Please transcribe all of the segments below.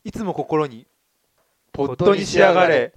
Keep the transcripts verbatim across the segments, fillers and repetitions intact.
いつも心にポットに仕上がれ。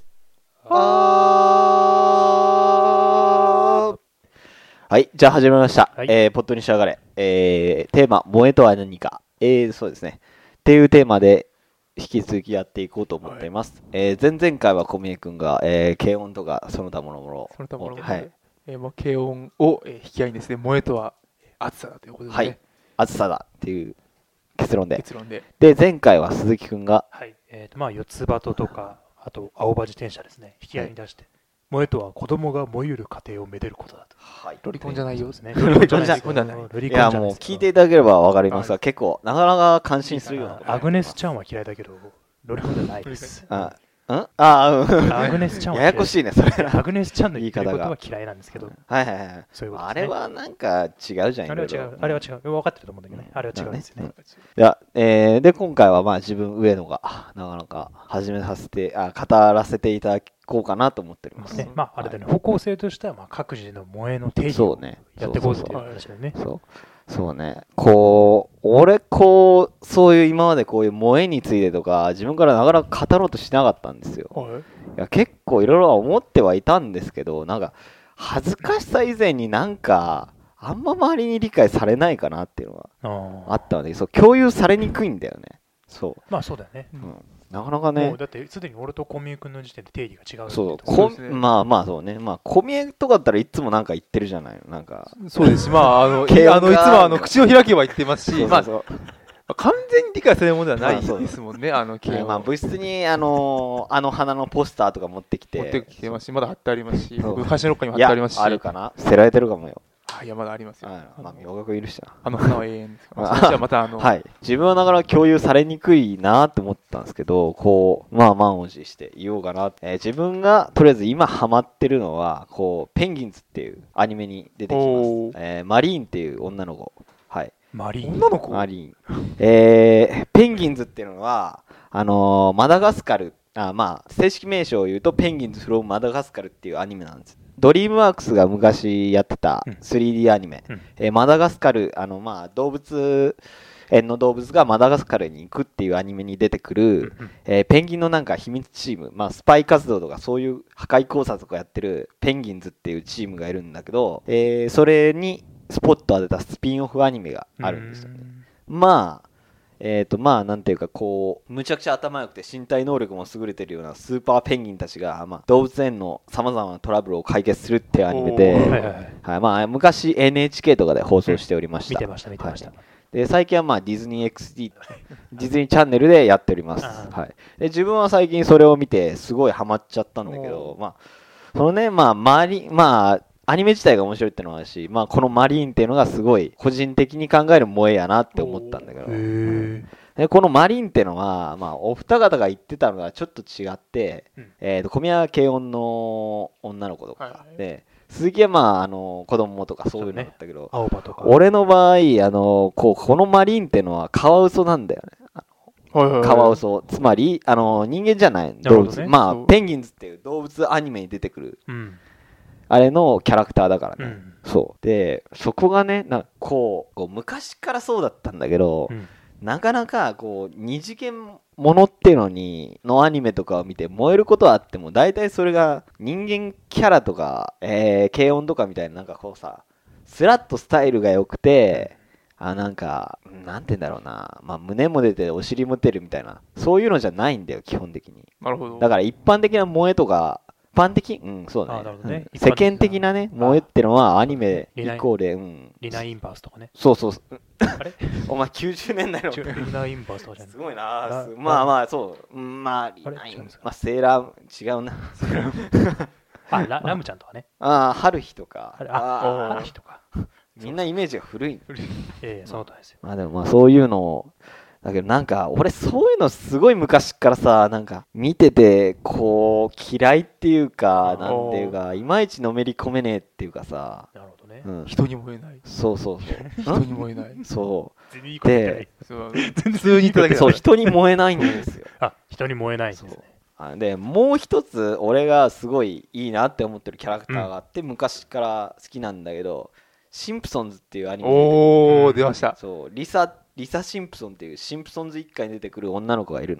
あーはい、じゃあ始めました、 はいえー、ポットに仕上がれ、えー、テーマ萌えとは何か、えー、そうですねっていうテーマで引き続きやっていこうと思っています、はい。えー、前々回は小宮君が、えー、軽音とかその他もろもろその他もろもろ、 はい、 えー、もう軽音を、えー、引き合いにですね、萌えとは暑さだということで、ね、 はい、暑さだっていう結論で結論でで前回は鈴木君が、 はい、えーとまあ、四つ葉ととか、あと青葉自転車ですね、引き合いに出して、萌えとは子供が燃ゆる過程をめでることだと。 はい、 ロリコンじゃないよですね。 ロリコンじゃない。 ロリコンじゃない。 いやもう聞いていただければわかりますが、結構なかなか感心するような。 アグネスちゃんは嫌いだけど、ロリコンじゃないです。 あんあうんアグネスちゃんはややこしいねそれ。 アグネスちゃんの言い方は嫌いなんですけど。 はいはいはい。 そういうことですね。 あれはなんか違うじゃん。 あれは違う。あれは違う。分かってると思うんだけどね。あれは違うんですよね。 いや、えー、で今回はまあ自分上野がなかなか始めさせてあ語らせていただこうかなと思っております。 ね、まああれだね。方向性としてはまあ各自の萌えの定義をやっていこうっていう話だよね。 そうそうね。こう俺こうそういう今までこういう萌えについてとか自分からなかなか語ろうとしなかったんですよ。 はいいや結構いろいろ思ってはいたんですけど、なんか恥ずかしさ以前になんかあんま周りに理解されないかなっていうのはあったので、そう共有されにくいんだよね。そうまあそうだよね、 うん、なかなかね。 もうだってすでに俺と小宮君の時点で定義が違う。 そうそうですね、 まあまあそうね。まあ小宮とかだったらいつもなんか言ってるじゃないの。なんかそうですし、まああのい軽音があのいつもあの口を開けば言ってますし、 そうそうそうまあ完全に理解されるものではないまあそうですもんね、あの軽音、 まあ部室にあのあの花のポスターとか持ってきて持ってきてますし、まだ貼ってありますし、 そう昔のロッカーにも貼ってありますし、 いやあるかな、捨てられてるかもよ。 あいやまだありますよ。 あまあ明確いるしな。 あの花は永遠ですから。まあ、そっちはまたあの、 はい、自分はなかなか共有されにくいなって思ったんですけど、こうまあ満を持して言おうかな、えー、自分がとりあえず今ハマってるのはこうペンギンズっていうアニメに出てきます、えー、マリーンっていう女の子、はい、 マリーン女の子マリーン、えー、ペンギンズっていうのはあのー、マダガスカル、あまあ正式名称を言うとペンギンズフロムマダガスカルっていうアニメなんです。ドリームワークスが昔やってた スリーディー アニメ、うんえー、マダガスカル、あのまあ動物園の動物がマダガスカルに行くっていうアニメに出てくる、うんえー、ペンギンのなんか秘密チーム、まあ、スパイ活動とかそういう破壊工作とかやってるペンギンズっていうチームがいるんだけど、えー、それにスポット当てたスピンオフアニメがあるんですよね。まあえーとまあなんていうかこうむちゃくちゃ頭良くて身体能力も優れてるようなスーパーペンギンたちが、まあ、動物園のさまざまなトラブルを解決するっていうアニメで、はいはいはいまあ、昔 エヌエイチケー とかで放送しておりました、 見てました見てました、はい、 で最近はまあディズニー エックスディー ディズニーチャンネルでやっております、はい、で自分は最近それを見てすごいハマっちゃったんだけど、まあそのねまあ周りまあアニメ自体が面白いってのもあるし、まあ、このマリーンっていうのがすごい個人的に考える萌えやなって思ったんだけど、でこのマリーンっていうのは、まあ、お二方が言ってたのがちょっと違って、うんえー、と小宮軽音の女の子とか、はい、で鈴木は、まあ、あの子供とかそういうのだったけど、ね、 青葉とか俺の場合あのこうこのマリーンっていうのはカワウソなんだよね。カワウソつまりあの人間じゃない動物、ね、まあペンギンズっていう動物アニメに出てくる、うんあれのキャラクターだからね、うん、そうでそこがねなんかこう、こう昔からそうだったんだけど、うん、なかなかこう二次元ものっていうのにのアニメとかを見て燃えることはあっても大体それが人間キャラとか、えー、軽音とかみたいななんかこうさスラッとスタイルが良くてあなんかなんて言うんだろうな、まあ、胸も出てお尻も出るみたいなそういうのじゃないんだよ基本的に。 なるほど。 だから一般的な萌えとか一般的うんそうだ ね, ね、うん、世間的なね萌えってのはアニメ以降で、うん、 リナインバースとかねそうそうあれお前きゅうじゅうねんだいのリナインバースとかじゃんすごいなまあまあそうまあリナインまあセーラー違うなあ ラ, ラムちゃんとかねああ春日とかあ春日とかみんなイメージが古いええそのとおりですよ。 まあでもまあそういうのをだけどなんか俺そういうのすごい昔からさなんか見ててこう嫌いっていうかなんていうかいまいちのめり込めねえっていうかさなるほどね、 うん、人に燃えないそうそうそう人に燃えないそうで普通に言っただけだそう人に燃えないんですよあ人に燃えないんですね。 でもう一つ俺がすごいいいなって思ってるキャラクターがあって、うん、昔から好きなんだけどシンプソンズっていうアニメおー出ました。 そうリサリサ・シンプソンっていうシンプソンズ一家に出てくる女の子がいるの。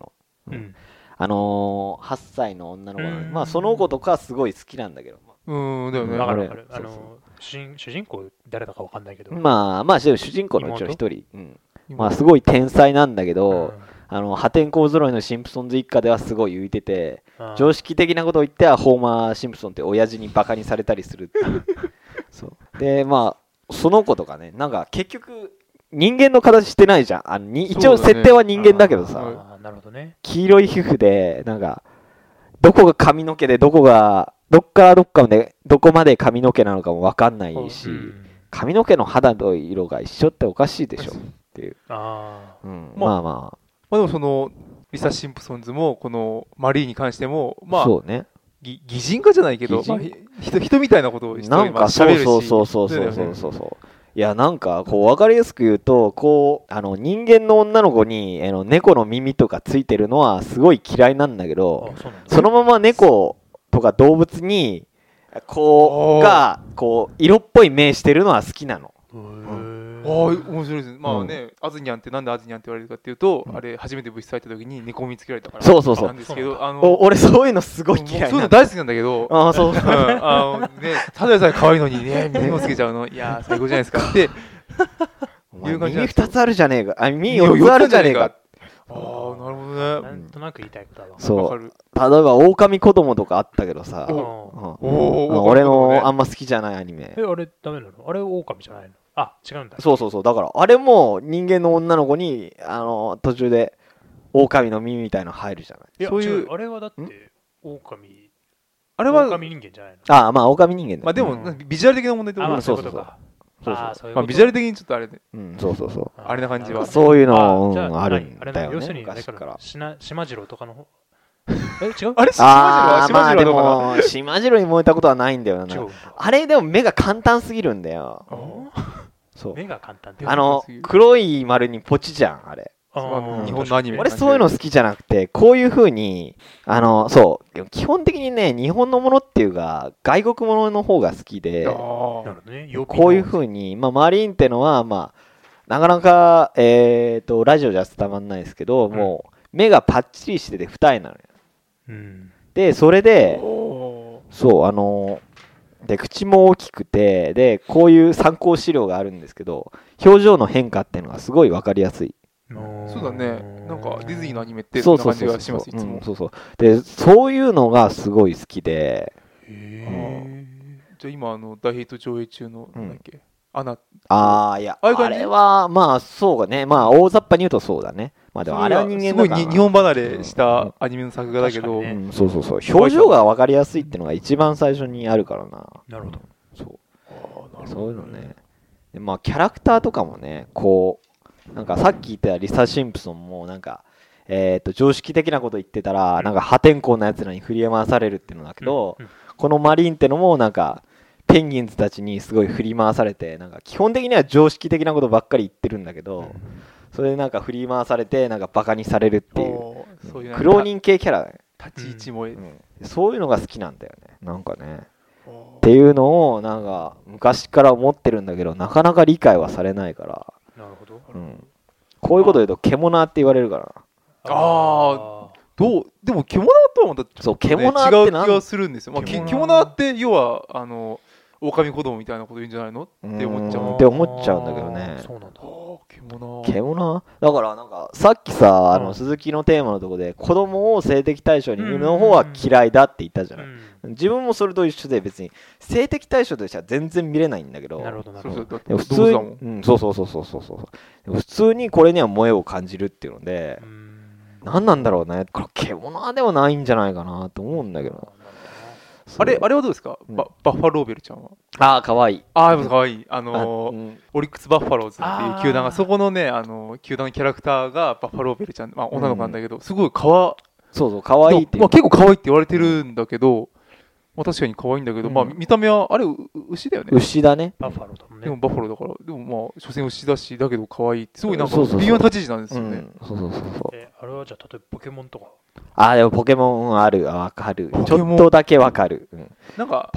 うんあのー、はっさいの女の子なのにうんまあその子とかすごい好きなんだけどうんだよねわかるわあれかるあのそう主人主人公誰だかわかんないけどまあまあ主人公のうちの一人、うん、 今まあすごい天才なんだけうど、 んあの破天荒揃いのシンプソンズ一家ではすごい浮いててあー常識的なことを言ってはホーマー・シンプソンって親父にバカにされたりするっていうそうでまあその子とかねなんか結局人間の形してないじゃんあのに一応そうだね設定は人間だけどさ、 あーなるほどね黄色い皮膚でなんかどこが髪の毛でどこがどっからどっかまでどこまで髪の毛なのかも分かんないし、 うん髪の毛の肌の色が一緒っておかしいでしょっていう、 あうん、 まあまあままあでもそのリサ・シンプソンズもこのマリーに関してもあ、 まあそうねぎ擬人化じゃないけど、 擬人まあ、ひ人人みたいなことをしてなんかそうそうそうそうそうだよねそうそうそういやなんかこう分かりやすく言うとこうあの人間の女の子にあの猫の耳とかついてるのはすごい嫌いなんだけーどあそうなんだそのまま猫とか動物にこうがこう色っぽい目してるのは好きなのへあーあ面白いですねまあね、アズニャンってなんでアズニャンって言われるかっていうと、 うんあれ初めて物質入った時に猫を見つけられたからそうそうそうなんですけどあのお俺そういうのすごい嫌いなの僕そういうの大好きなんだけどああそううんあのねただでさえ可愛いのにね耳をつけちゃうのいやー最高じゃないですかってお前いう感じなん耳ですよふたつあるじゃねえかあ耳いやよっつあるじゃねえかよっつああなるほどねなんとなく言いたいことはわかるそうわかる例えば狼子供とかあったけどさ、 おうんおうんお俺のあんま好きじゃないアニメえあれダメなのあれ狼じゃないのあ違うんだそうそうそうだからあれも人間の女の子にあの途中で狼の耳みたいの入るじゃないいやそういう違あれはだって狼あれは狼人間じゃないのああまあ狼人間だまあでもうんビジュアル的な問題ってことあまあですそういうことかそうそうあーそういうことまあビジュアル的にちょっとあれでうんそうそうそうあれな感じはそういうのじゃうんあるん何だよね要するに昔からだからしな島次郎とかの方え違うあれああまあで島次郎は島次郎はどうかなも島次郎に燃えたことはないんだよな違うあれでも目が簡単すぎるんだよそう目が簡単ってあのすぎる黒い丸にポチじゃんあれあまあー日本のアニメ俺そういうの好きじゃなくてこういう風にあのそう基本的にね日本のものっていうか外国ものの方が好きであなるほどね曜日のこういう風にまあマリーンってのはまあなかなかえっとラジオじゃ伝わんないですけど、 んもう目がパッチリしてて二重なのようんでそれーでおそうあので口も大きくてでこういう参考資料があるんですけど表情の変化っていうのがすごい分かりやすいーそうだねなんかディズニーのアニメってそそんなうそうそうそう感じがしますいつもうんそうそうでそういうのがすごい好きでへーじゃあ今あの大ヒット上映中のなんだっけアナああいやあああいう感じれはまあそうかねまあ大雑把に言うとそうだねまあでもあれは人間だからなすごいに日本離れしたアニメの作画だけど、 確かにねうん、そうそうそう表情が分かりやすいっていうのが一番最初にあるからななるほどそうあーなるほどそういうのねでまあキャラクターとかもねこうなんかさっき言ったリサ・シンプソンもなんかえー、と常識的なこと言ってたらなんか破天荒なやつらに振り回されるっていうのだけど、 うんうんこのマリーンってのもなんかペンギンズたちにすごい振り回されてなんか基本的には常識的なことばっかり言ってるんだけど、それでなんか振り回されてなんかバカにされるっていうおーそういうなんか苦労人系キャラだね、 立ち位置もえ、 うんそういうのが好きなんだよねなんかねおーっていうのをなんか昔から思ってるんだけどなかなか理解はされないから、 なるほどうん、こういうこと言うと獣って言われるからあどうでも獣とはまたちょっと、ね、 そう獣って違うなん気がするんですよ、まあ、き獣獣って要はあの狼子供みたいなこと言うんじゃないのって思っちゃううんのって思っちゃうんだけどねそうなんだあー獣獣だからなんかさっきさあうんの鈴木のテーマのとこで子供を性的対象に見るの方は嫌いだって言ったじゃない、 うん自分もそれと一緒で別に性的対象としては全然見れないんだけどなるほどなるほどそうそうだってでも普通動物だもんうん、そうそうそうそうそうそうでも普通にこれには萌えを感じるっていうのでう、ん何なんだろうねこれ獣ではないんじゃないかなと思うんだけどあれあれれはどうですか、 うんババッファローベルちゃんはああかわいいああやっぱかわいいああのーうんオリックス・バッファローズっていう球団あーがそこのねあの球団のキャラクターがバッファローベルちゃん、まあ、女の子なんだけど、すごいかわそうそうかわいいっていうまあ、結構可愛いって言われてるんだけど、まあ、確かに可愛いんだけど、 うんまあ、見た目はあれう牛だよね牛だねバッファローだもんねでもバッファローだからでもまあ所詮牛だしだけど可愛いってすごいなんかそうそうそう微妙な立ち位置なんですうよね、 んそうそうそうそうえあれはじゃあ例えばポケモンとかあーでもポケモンあるあわかるポケモンちょっとだけわかる、うんなんかポケモン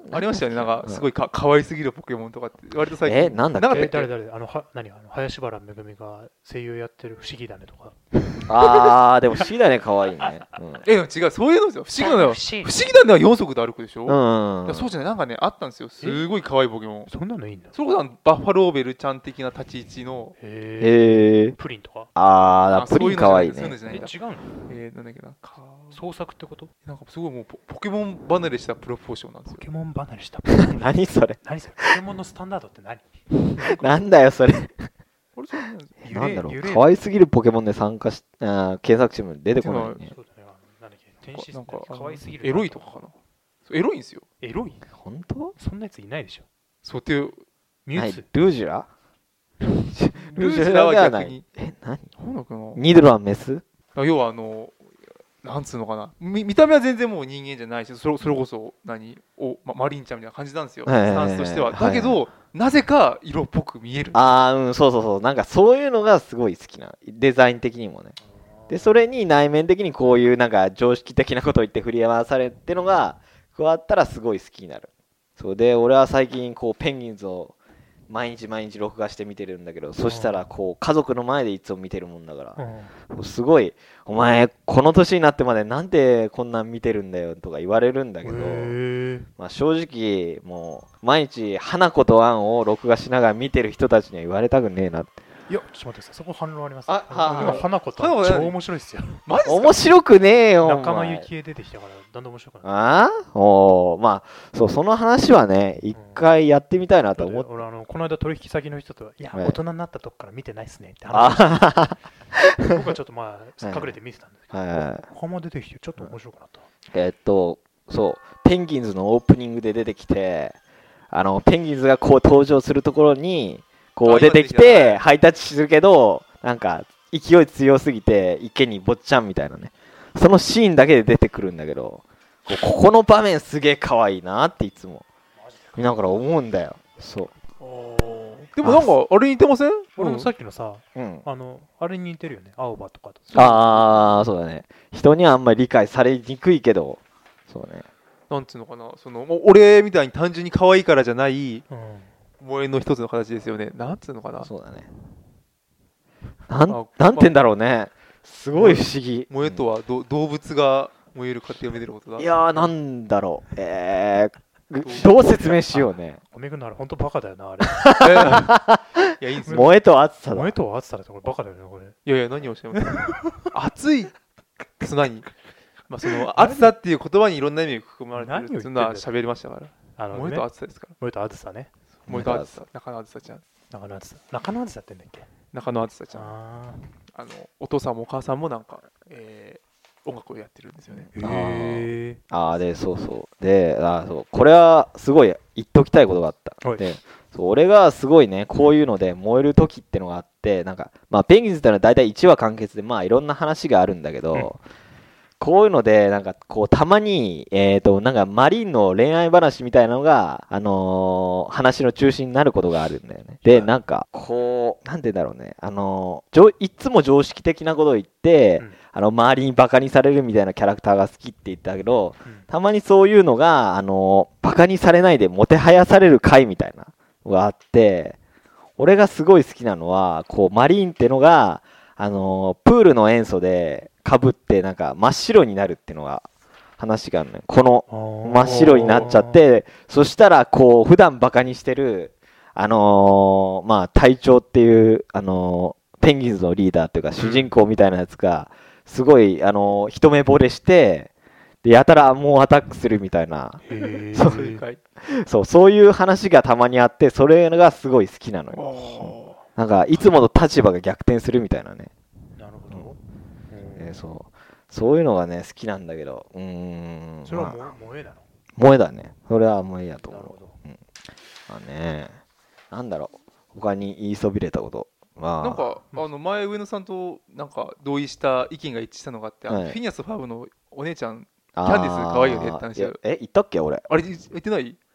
ありましたよね、なんかすごい。 いか可愛すぎるポケモンとかって割と最近えなんだっけえなかったっけ。 誰誰あのは何あの林原めぐみが声優やってる不思議だねとか。 あー、でも不思議だね、可愛いね。うん。 えでも違う、そういうのですよ、不思議なのよ。 不思議不思議なのはよん足で歩くでしょ、 うだかん。 らそうじゃない、なんかね、あったんですよ、すごい可愛いポケモン。 そんなのいいんだ。 それこそバッファローベルちゃん的な立ち位置の、 へえ。 へー。 プリンとか。 あー、 あプリン可愛いねそういうのじ。ゃえないそういうの違うの？ えー、なんだっけな、か創作ってこと？ なんかすごいもうポポケモン離れしたプロポーションなんですよ。 ポケモン離れした。 何それ。 何それ？ポケモンのスタンダードって何？ なんだよ、それ。 あれそうなんですよ。 揺れなんだろう。 揺れ可愛すぎるポケモンで参加し、あー検索しても出てこないね。 そうだね。あのなんだっけ？天使なんか可愛すぎる。 エロいとかかな。そうエロいんですよ。 エロい？ 本当？ そんなやついないでしょ。 そうっていうはいミュウツー。 ルージュラルージュラはではない逆に。 え、何なんだっけな。 ニドラはメス？ 要はあのなんつうのかな、見見た目は全然もう人間じゃないし、それそれこそ何お、ま、マリンちゃんみたいな感じなんですよ、 はいはいはいスタンスとしては。 はいはいだけど、なぜか色っぽく見える。 あー、うん、そうそうそう。なんかそういうのがすごい好きな。デザイン的にもね。で、それに内面的にこういうなんか常識的なことを言って振り回されってのが加わったらすごい好きになる。そうで、俺は最近こうペンギンズを毎日毎日録画して見てるんだけど、そしたらこう家族の前でいつも見てるもんだから、もうすごい、お前この年になってまでなんでこんなん見てるんだよとか言われるんだけど、 へまあ正直もう毎日花子とアンを録画しながら見てる人たちには言われたくねえなって。 いや、ちょっと待ってください。そこ反論あります。 あは今、花子と花子超面白いっすよ。 マジっすか。 面白くねえよお前仲間由紀恵出てきたから、だんだん面白くなる。 ああおーまあそうその話はね一回やってみたいなと思って、 俺、あの、この間取引先の人と、いや、 はい大人になったとこから見てないっすねって話してあ僕はちょっとまあ、 はい隠れて見てたんですけど、 はいはい仲間出てきてちょっと面白くなった。 えっとそうペンギンズのオープニングで出てきてあのペンギンズがこう登場するところにこあう出てき今出てきたはいてハイタッチするけどなんか勢い強すぎて池に坊っちゃんみたいなねそのシーンだけで出てくるんだけどこうここの場面すげえ可愛いなっていつも見ながら思うんだよ。そでもなんかあれ似てません？ 俺もさっきのさ、 う、うん、 あの、あれに似てるよね。青葉とかと。 ああそうだね人にはあんまり理解されにくいけどそうねなんつうのかな、そのもう俺みたいに単純に可愛いからじゃないうん。 萌えの一つの形ですよね。なんつうのかな、 そうだねなんあなんて言うんだろうねすごい不思議萌えとはど動物が燃える過程をめでることだ。 いやーなんだろうえー、どう説明しようねごめんくんのあれ、ほんとバカだよな、あれ。 いやいいんですよ。 萌えと暑さだ萌えとは暑さだって、これバカだよね、これ。 いやいや何をおっしゃいます暑いその何まあその暑さっていう言葉にいろんな意味が含まれてるっていうのは喋りましたから。 あの、ね、 萌えと暑さですから。 萌えと暑さね。 萌えと暑さ、中野あずさちゃん、 中野暑さ。中野暑さって言うんだっけ？ 中野あずさちゃん、 ああのお父さんもお母さんもなんか、えー音楽をやってるんですよね。 ー。へえ。 あーでそうそうであーそうこれはすごい言っときたいことがあったはいでそう俺がすごいねこういうので燃える時ってのがあってなんかまあペンギンズってのは大体いちわ完結でまあいろんな話があるんだけど、 うんこういうのでなんかこうたまにえっ、となんかマリンの恋愛話みたいなのがあのー話の中心になることがあるんだよねでなんかこうなんて言うんだろうねあのーじょいっつも常識的なことを言って、 うんあの周りにバカにされるみたいなキャラクターが好きって言ったけどうんたまにそういうのが、あのバカにされないでもてはやされる回みたいなのがあって俺がすごい好きなのはこうマリーンってのが、あのプールの塩素でかぶってなんか真っ白になるっていうのが話があるねこの真っ白になっちゃっ、てそしたらこう普段バカにしてるあのーまあ隊長っていう、あのーペンギンズのリーダーっていうか主人公みたいなやつがすごい、あのー一目惚れしてでやたらもうアタックするみたいなへーそうそういう回。 そうそういう話がたまにあってそれがすごい好きなのよおなんかいつもの立場が逆転するみたいなね、 なるほど。 えーそうそういうのがね好きなんだけどうーんそれはまあも萌えなの？ 萌えだねそれは萌えやと思うなるほど。 まあねなんだろう他に言いそびれたことまあなんかあの前上野さんとなんか同意した意見が一致したのがあって、あのはいフィニアス・ファーブのお姉ちゃんキャンディス可愛いよねって話いやえ言ったっけ俺あれ言ってない？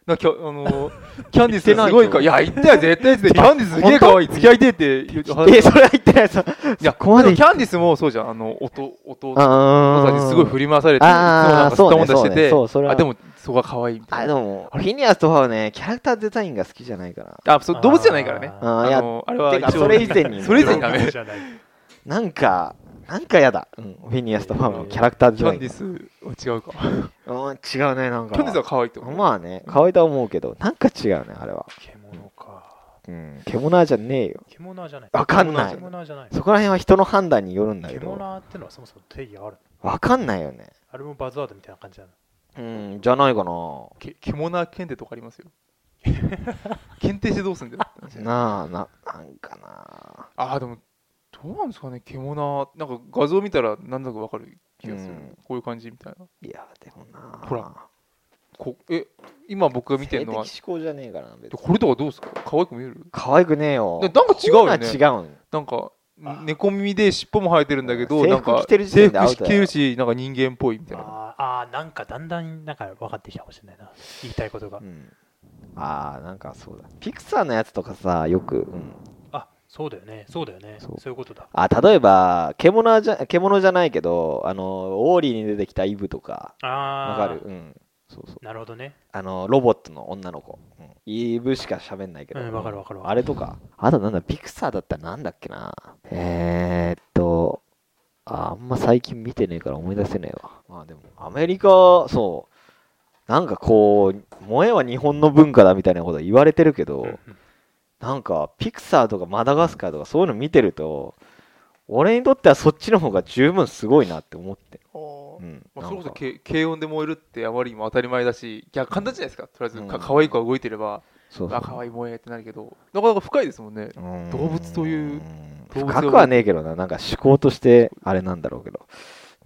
なんかきょあのーキャンディスすごいかいや言ったよ絶対ってキャンディスすげえ可愛い付き合いてえって言うえそれは言ってないさいやここまででもキャンディスもそうじゃんあの弟弟あたちすごい振り回されていつもなんかすったもんだしててあでもそこが可愛いみたいなあでもフィニアスとファはねキャラクターデザインが好きじゃないからあそう動物じゃないからねあーいやあのあれはてか一応それ以前にそれ以前にダメじゃないなんかなんかやだ、うん、フィニアスとファのキャラクターデキザインャンディスは違うかうん違うねなんかキャンディスは可愛いと思うまあね可愛いとは思うけどなんか違うねあれは獣かうん獣じゃねえよ獣じゃないわかんない獣じゃないそこら辺は人の判断によるんだけど獣ってのはそもそも定義あるわかんないよねあれもバズワードみたいな感じなのうんじゃないかなけ獣検定とかありますよ検定してどうすんだよって話なあななんかなあーでもどうなんですかね獣なんか画像見たらなんだかわかる気がする、 うんこういう感じみたいないやでもなほらこえ今僕が見てるのは性的思考じゃねえからな別にこれとかどうですか可愛く見える可愛くねえよななんか違うよねこういうのは違うなんか猫耳で尻尾も生えてるんだけど制なんか服着てる時点でアウ制服トだよ着てるしなんか人間っぽいみたいなあーあーなんかだんだんなんか分かってきたかもしれないな言いたいことが、 うんああなんかそうだピクサーのやつとかさよく、うん、 あそうだよねそうだよねそそうういうことだあ例えば獣じゃ獣じゃないけどあのウォーリーに出てきたイブとかああわかるうんそうそうなるほどねあのロボットの女の子、うん、イブしか喋んないけどうんわかるわかるわかるあれとかあとなんだピクサーだったらなんだっけなえー、っとああんま最近見てねえから思い出せねえわまあでもアメリカそうなんかこう萌えは日本の文化だみたいなこと言われてるけど、 うんうんなんかピクサーとかマダガスカーとかそういうの見てると俺にとってはそっちの方が十分すごいなって思ってる、うんまあ、それこそなんかけ軽音で燃えるってあまりにも当たり前だしいや簡単じゃないですかとりあえずかうん可愛い子が動いてればそうそうあ可愛い萌えってなるけどなかなか深いですもんねうん動物という動物深くはねえけどななんか思考としてあれなんだろうけど、うん、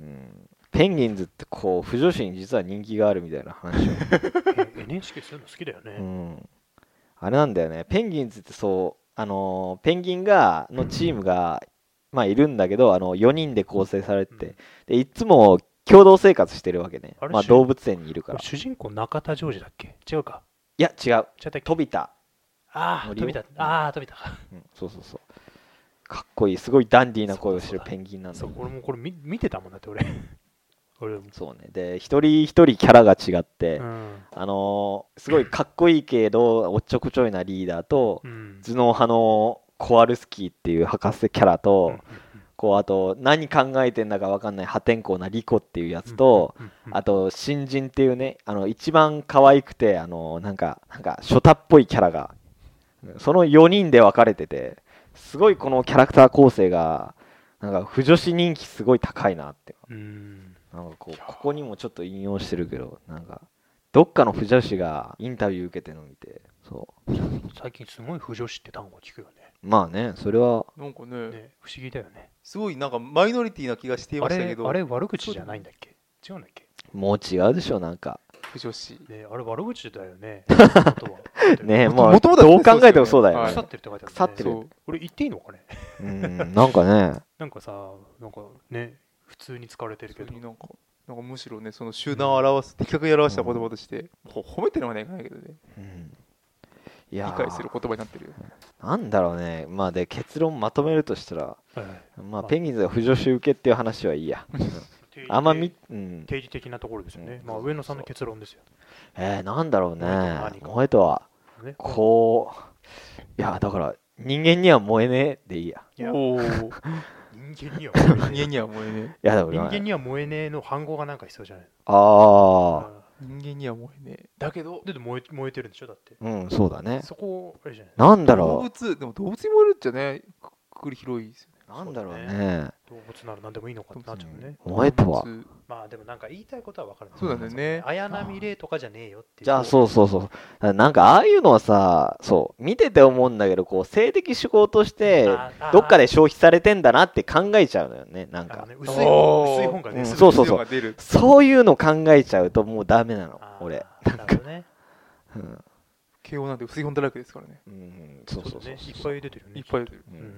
ペンギンズってこう腐女子に実は人気があるみたいな話を、 え エヌエイチケー そういうの好きだよね、 うん、あれなんだよねペンギンズってそうあのーペンギンがのチームがまあいるんだけどあのよにんで構成されててでいつも共同生活してるわけねあれまあ動物園にいるからこれ主人公中田ジョージだっけ違うかいや違う違ったっけ飛びた、 ああ森を飛びたああ飛びたうん、そうそうそうかっこいいすごいダンディーな声をしてるペンギンなんだよそう俺もこれ見見てたもんだって俺俺もそうねで一人一人キャラが違って、 うんあのーすごいかっこいいけどおっちょこちょいなリーダーと、 うん頭脳派のコアルスキーっていう博士キャラと、 うんうんこうあと何考えてんだか分かんない破天荒なリコっていうやつと、 うんうんうんあと新人っていうねあの一番可愛くてあのなんかなんかショタっぽいキャラがそのよにんで分かれててすごいこのキャラクター構成がなんか腐女子人気すごい高いなってうんなんかこうここにもちょっと引用してるけどなんかどっかの腐女子がインタビュー受けてるのを見てそう最近すごい腐女子って単語聞くよねまあねそれはなんかねね不思議だよねすごいなんかマイノリティな気がしていまあれしたけどあれ悪口じゃないんだっけ違うんだっけもう違うでしょなんか不女子ねあれ悪口だよね本当はねももうもともとはねどう考えてもそうだよはいね腐ってるって書いてある、ね、 腐ってるそう俺言っていいのかねうんなんかねなんかさなんかね普通に使われてるけどそれになんかなんかむしろねその集団を表す、的確に表した言葉として、ほ褒めてるのはねいかないけどねうんいや理解する言葉になってるよなんだろうねまあで結論まとめるとしたらはいはいまあペンギンズが不女子受けっていう話はいいやあんまみ、うん、 定義的なところですよね、 うんまあ上野さんの結論ですよえー、なんだろうね何か萌えとはねこういやだから人間には燃えねえでいいやいやおお人間には燃えね人間には燃えねいやでもえ人間には燃えねえの反語がなんか必要じゃないああえ人間には燃えねえだけどだって燃え燃えてるんでしょだってうんそうだねそこあれじゃない動なんだろ物でも動物に燃えるっちゃねくくくり広いですよねうなんだろうそうね動物なら何でもいいのかってなっちゃうね萌えとは動物まあでもなんか言いたいことは分かるそうだよね綾波レイとかじゃねえよっていうじゃあそうそうそうなんかああいうのはさそう見てて思うんだけどこう性的趣向としてああどっかで消費されてんだなって考えちゃうのよねなんかあのね薄いおー薄い本がねうんすぐそうそうそうが出るそういうの考えちゃうともうダメなのあー俺なるほどねうん慶応なんて薄い本だらけですからねうんそうそうそうねいっぱい出てるよねいっぱい出てるううんん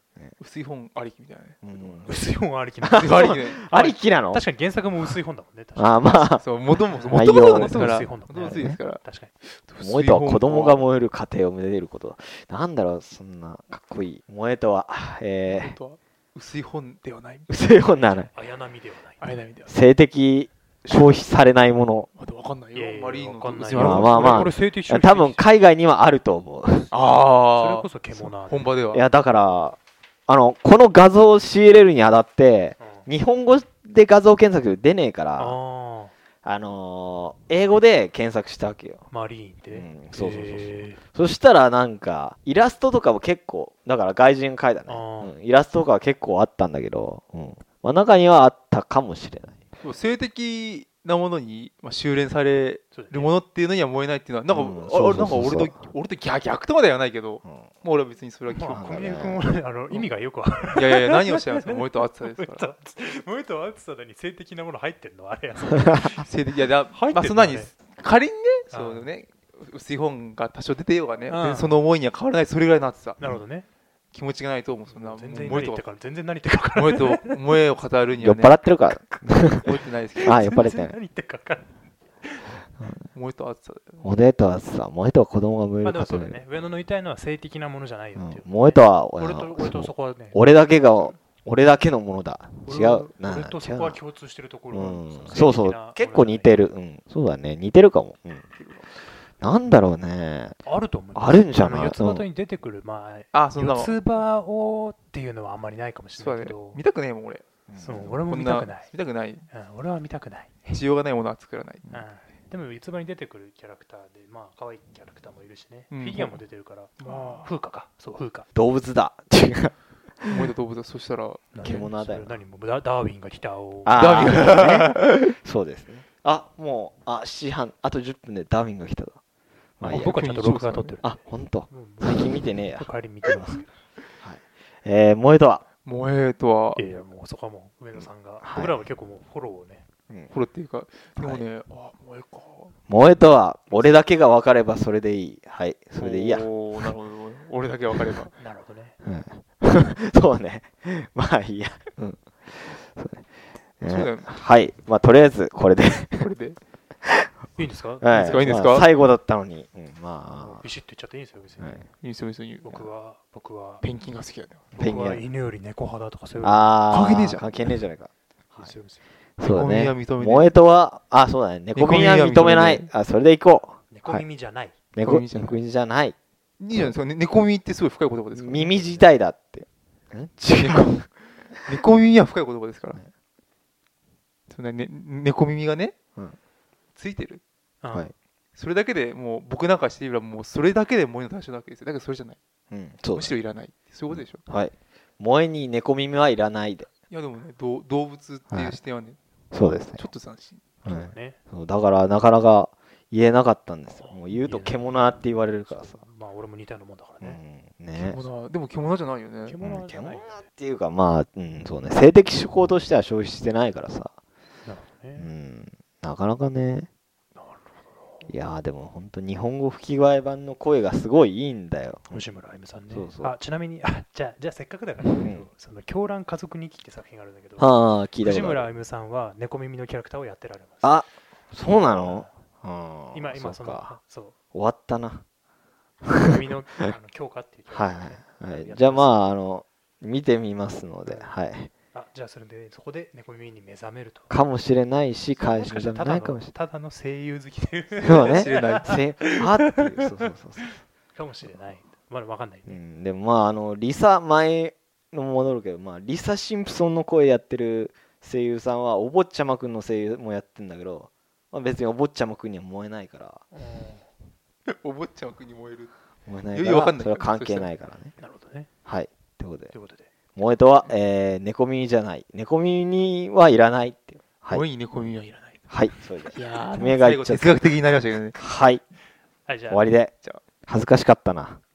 薄い本ありきみたいなね。 うん薄い本ありきな薄い本ありきね。 ありきなの？ 確かに原作も薄い本だもんね。確かにあーまあそう元も内容元々ですから。 薄い本だもんね元々薄いですから。 確かに。 萌えとは子供が燃える家庭をめでることだ。なんだろう、そんなかっこいい。萌えとは、え本当は薄い本ではない。 ー、薄い本なの。 綾波ではない。 あれだみたいな。 性的消費されないもの。 まだわかんないよ。 いやいやマリーノわかんない薄い本まあまあまあこれ性的消費多分海外にはあると思う。 それああ。 こそ獣本場では。 いや、だから、あの、この画像を仕入れるにあたって、 うん日本語で画像検索出ねえから、 ああのー、英語で検索したわけよ。 ーマリーンで、 うんそうそうそうそうへそしたらなんか、イラストとかも結構、だから外人が描いたね、 あーうんイラストとかは結構あったんだけど、うんまあ、中にはあったかもしれない。 そう性的なものに、まあ、修練されーそうだねるものっていうのには燃えないっていうのは、なんか、 うんあそうそうそうそうなんか俺と俺と逆逆とまでは言わないけど、 うんもう俺は別にそれは基まあ、 本、 小峰なんかね君もあの意味がよくわかる。 いやいやいや何をしてるんですか燃えと暑さですから萌えと暑さに性的なもの入ってんのあれや性的いやだ入ってんのまあそんなにあれ仮にねあそうね薄い本が多少出てようがねうん全然その思いには変わらないそれぐらいの暑さなるほどね。 気持ちがないともうそんな全然燃えと何言ってるか全然何言ってるか分から燃えと燃えを語るに酔っはね払ってるから。 燃えてないですけどあ、酔っ払ってない。 全然何言ってるか分からない。 燃えと暑さだよね萌えとはさ、萌えとは子供が燃えまある家庭でもそうだよね。上野の言いたいのは性的なものじゃないよっていう。 うん萌えとは、 俺と俺とそこはね。 俺だけが、俺だけのものだ。違う。な俺とそこは共通してるところはうんの、 そうそう性的な結構似てる、うん、そうだね似てるかも、うん、なんだろうねあると思う。 あるんじゃないあの四つ葉に出てくる、まあ、 あそんなの四つ葉をっていうのはあんまりないかもしれそうだねないけど、 見たくねえもん俺そう俺もこんな見たくない。 見たくないうん、俺は見たくない。 需要がないものは作らないうんでも四つ葉に出てくるキャラクターで、まあ可愛いキャラクターもいるしね。 うんフィギュアも出てるから、まあ風花か、そう風花。 動物だ違う燃えた動物だそしたら獣だよそれ何もうダダーウィンが来たを。 あダーウィンーねそうですねあもうあしちじはんあとじゅっぷんでダーウィンが来ただまあいいや僕はちゃんと録画撮ってる。 あ本当うん最近見てねえや帰り見てますけど。 えー、萌えとは、 燃えとはいやいや、もうそこはもう上野さんが、 はい僕らは結構もうフォローをね、 うんこれっていうかでもねあ燃えか萌えとは俺だけが分かればそれでいいはいそれでいいやおーなるほど俺だけ分かればなるほどね。 うんそうねまあいいやうんそうねそうだよねはいまあとりあえずこれでこれでいいんですか、 はいいですかいいんですかまあ最後だったのに、うん、 もまうビシッと言っちゃっていいんですよ、別に。 あ、はい、 いいですよ別に僕は、僕は、 ペンギンが好きだよペンギン僕は犬より猫派だとかそういうのあー関係ねえじゃん関係ねえじゃないかいいですよ別にそうだね猫耳は認めねえ萌えとはあそうだね猫耳は認めない猫耳は認めねあそれでいこう猫耳じゃない。 猫猫耳じゃない猫耳じゃないいいじゃないですかね猫耳ってすごい深い言葉ですから耳自体だってん違う猫耳は深い言葉ですからそうねね猫耳がねうんついてるうんはいそれだけでもう僕なんかしてみればもうそれだけで萌えの対象なわけですよだけどそれじゃないうんそうむしろいらないそういうことでしょはい萌えに猫耳はいらないでいやでもねどう動物っていう視点はねそうですねちょっと斬新うんね。 そうだからなかなか言えなかったんですよもう言うと獣って言われるからさまあ俺も似たようなもんだからうね。 んね獣でも獣じゃないよね獣じゃない。 獣っていうかまあ、うん、そうね性的趣向としては消費してないからさ、うなるほどね。 ん、なかなかねなるいやーでも本当日本語吹き替え版の声がすごいいいんだよほど吉村あゆみさんね。 そうそうあ、ちなみに、あ、じゃあ、じゃあせっかくだから、 んその狂乱家族日記って作品があるんだけど、 はあ聞いたこ藤とある村あゆみさんは猫耳のキャラクターをやってられます。 あそうなの、うん、 今、今、そのそっか、 そう、 終わったな耳のあの強化っていうキャはいラクターねはい、はい、じゃあまああの見てみますのではいあ、じゃあそれで、そこで猫耳に目覚めると。 かもしれないしもし返しじゃかしたらただのないかもしれただの声優好きでないそうね知れないせあっていうそうそうそうそうかもしれない。まだわかんないね。 うん、でもまああのリサ前の戻るけど、まあ、リサ・シンプソンの声やってる声優さんはお坊ちゃまくんの声優もやってんだけど、まあ、別にお坊ちゃまくんには燃えないからお坊ちゃまくんに燃える燃えないいやいやわかんないからそれは関係ないからねなるほどね。 はいということでということで、 萌えとは、えー、猫耳じゃない猫耳はいらないっていうはい萌えに猫耳はいらないはいそれでいや目がいっちゃった哲学的になりましたけどねはい、じはいゃあ終わりでじゃあ恥ずかしかったな